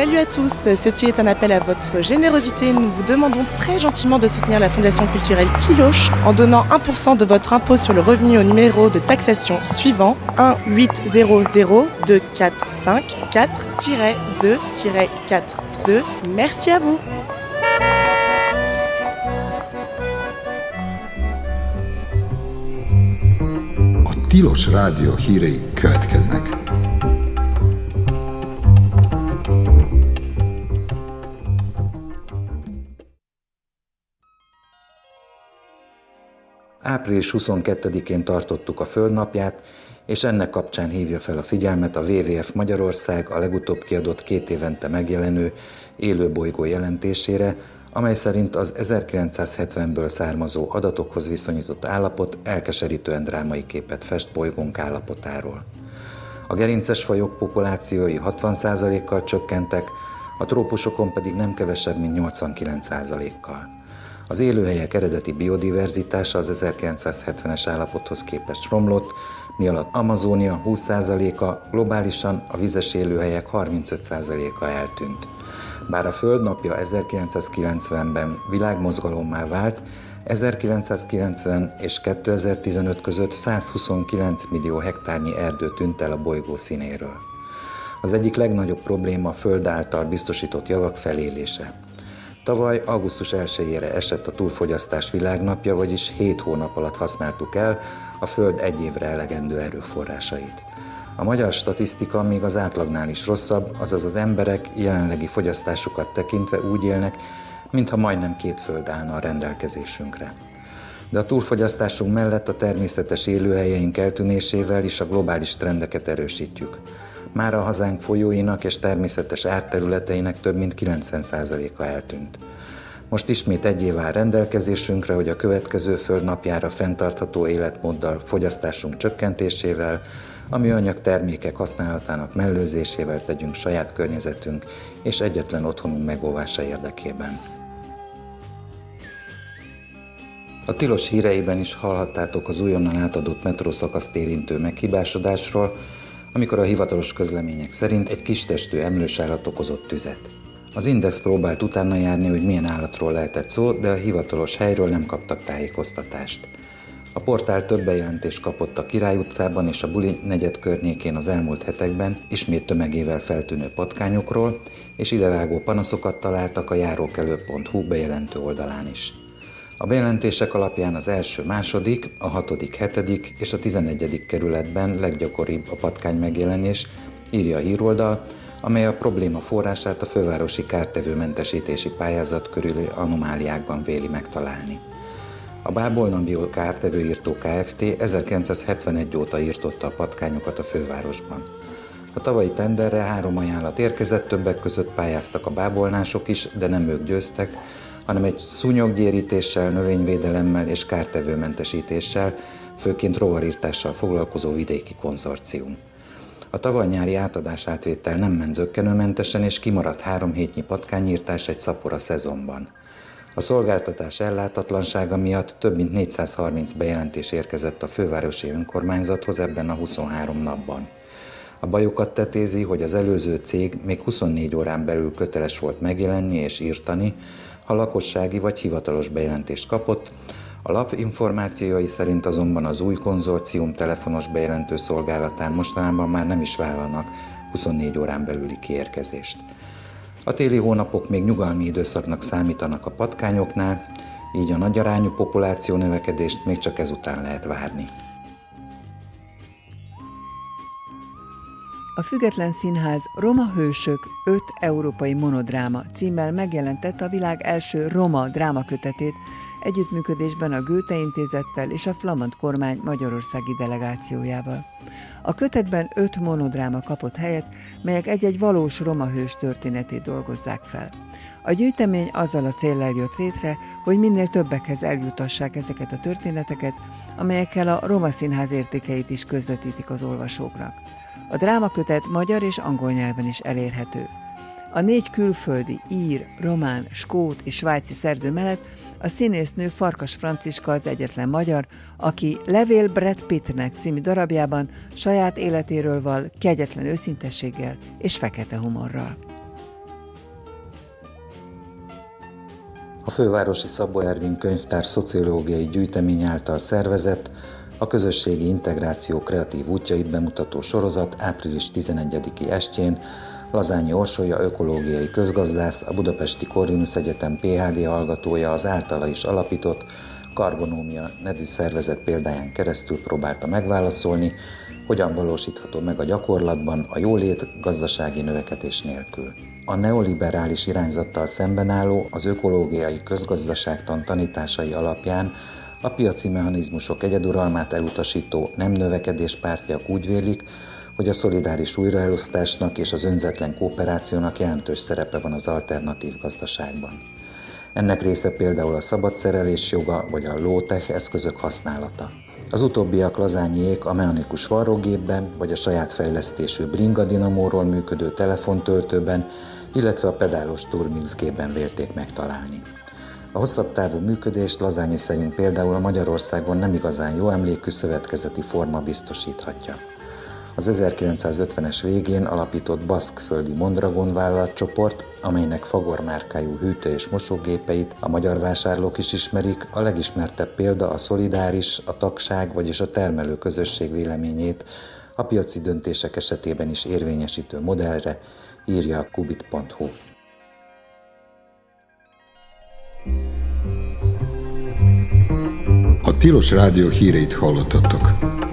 Salut à tous, ceci est un appel à votre générosité. Nous vous demandons très gentiment de soutenir la Fondation culturelle Tiloche en donnant 1% de votre impôt sur le revenu au numéro de taxation suivant 1800245-4-2-42. Merci à vous. A Tilos Rádió hírei következnek. Április 22-én tartottuk a Földnapját, és ennek kapcsán hívja fel a figyelmet a WWF Magyarország a legutóbb kiadott 2 évente megjelenő élőbolygó jelentésére, amely szerint az 1970-ből származó adatokhoz viszonyított állapot elkeserítően drámai képet fest bolygónk állapotáról. A gerinces fajok populációi 60%-kal csökkentek, a trópusokon pedig nem kevesebb, mint 89%-kal. Az élőhelyek eredeti biodiverzitása az 1970-es állapothoz képest romlott, mi alatt Amazónia 20%-a, globálisan a vizes élőhelyek 35%-a eltűnt. Bár a Földnapja 1990-ben világmozgalommá vált, 1990 és 2015 között 129 millió hektárnyi erdő tűnt el a bolygó színéről. Az egyik legnagyobb probléma a Föld által biztosított javak felélése. Tavaly augusztus 1-ére esett a túlfogyasztás világnapja, vagyis 7 hónap alatt használtuk el a Föld egy évre elegendő erőforrásait. A magyar statisztika még az átlagnál is rosszabb, azaz az emberek jelenlegi fogyasztásukat tekintve úgy élnek, mintha majdnem 2 föld állna a rendelkezésünkre. De a túlfogyasztásunk mellett a természetes élőhelyeink eltűnésével is a globális trendeket erősítjük. Mára a hazánk folyóinak és természetes árterületeinek több mint 90%-a eltűnt. Most ismét egy év áll rendelkezésünkre, hogy a következő Földnapjára fenntartható életmóddal, fogyasztásunk csökkentésével, a műanyag termékek használatának mellőzésével tegyünk saját környezetünk és egyetlen otthonunk megóvása érdekében. A Tilos híreiben is hallhattátok az újonnan átadott metrószakaszt érintő meghibásodásról, amikor a hivatalos közlemények szerint egy kistestű emlős állat okozott tüzet. Az Index próbált utána járni, hogy milyen állatról lehetett szó, de a hivatalos helyről nem kaptak tájékoztatást. A portál több bejelentést kapott a Király utcában és a Buli negyed környékén az elmúlt hetekben ismét tömegével feltűnő patkányokról, és idevágó panaszokat találtak a járókelő.hu bejelentő oldalán is. A bejelentések alapján az első, második, a 6., 7. és a 11. kerületben leggyakoribb a patkány megjelenés, írja a híroldal, amely a probléma forrását a fővárosi kártevőmentesítési pályázat körüli anomáliákban véli megtalálni. A Bábolna Bio kártevőírtó Kft. 1971 óta írtotta a patkányokat a fővárosban. A tavalyi tenderre 3 ajánlat érkezett, többek között pályáztak a bábolnások is, de nem ők győztek, hanem egy szúnyoggyérítéssel, növényvédelemmel és kártevőmentesítéssel, főként rovarírtással foglalkozó vidéki konzorcium. A tavaly nyári átadás-átvétel nem ment zökkenőmentesen, és kimaradt 3 hétnyi patkányírtás egy szapora szezonban. A szolgáltatás ellátatlansága miatt több mint 430 bejelentés érkezett a fővárosi önkormányzathoz ebben a 23 napban. A bajukat tetézi, hogy az előző cég még 24 órán belül köteles volt megjelenni és írtani, ha lakossági vagy hivatalos bejelentést kapott, a lap információi szerint azonban az új konzorcium telefonos bejelentő szolgálatán mostanában már nem is vállalnak 24 órán belüli kiérkezést. A téli hónapok még nyugalmi időszaknak számítanak a patkányoknál, így a nagyarányú populáció növekedést még csak ezután lehet várni. A Független Színház Roma hősök 5 európai monodráma címmel megjelentette a világ első roma drámakötetét együttműködésben a Goethe Intézettel és a flamand kormány magyarországi delegációjával. A kötetben 5 monodráma kapott helyet, melyek egy-egy valós roma hős történetét dolgozzák fel. A gyűjtemény azzal a céllal jött létre, hogy minél többekhez eljutassák ezeket a történeteket, amelyekkel a Roma Színház értékeit is közvetítik az olvasóknak. A drámakötet magyar és angol nyelven is elérhető. A 4 külföldi, ír, román, skót és svájci szerző mellett a színésznő Farkas Franciska az egyetlen magyar, aki Levél Brad Pittnek című darabjában saját életéről val kegyetlen őszintességgel és fekete humorral. A fővárosi Szabó Ervin könyvtár szociológiai gyűjtemény által szervezett, a közösségi integráció kreatív útjait bemutató sorozat április 11-i estjén Lazányi Orsolya ökológiai közgazdász, a Budapesti Corvinus Egyetem PhD hallgatója az általa is alapított Karbonómia nevű szervezet példáján keresztül próbálta megválaszolni, hogyan valósítható meg a gyakorlatban a jólét gazdasági növekedés nélkül. A neoliberális irányzattal szemben álló, az ökológiai közgazdaságtan tanításai alapján a piaci mechanizmusok egyeduralmát elutasító nem növekedés pártiak úgy vélik, hogy a szolidáris újraelosztásnak és az önzetlen kooperációnak jelentős szerepe van az alternatív gazdaságban. Ennek része például a szabad szerelés joga vagy a low-tech eszközök használata. Az utóbbiak Lazányiék a mechanikus varrógépben vagy a saját fejlesztésű bringa dinamóról működő telefontöltőben, illetve a pedálos turmixgépben vélték megtalálni. A hosszabb távú működést Lazányi szerint például a Magyarországon nem igazán jó emlékű szövetkezeti forma biztosíthatja. Az 1950-es végén alapított baszkföldi Mondragon vállalatcsoport, amelynek Fagor márkájú hűtő- és mosógépeit a magyar vásárlók is ismerik, a legismertebb példa a szolidáris, a tagság, vagyis a termelő közösség véleményét a piaci döntések esetében is érvényesítő modellre, írja a kubit.hu. A Tilos Rádió híreit hallottatok.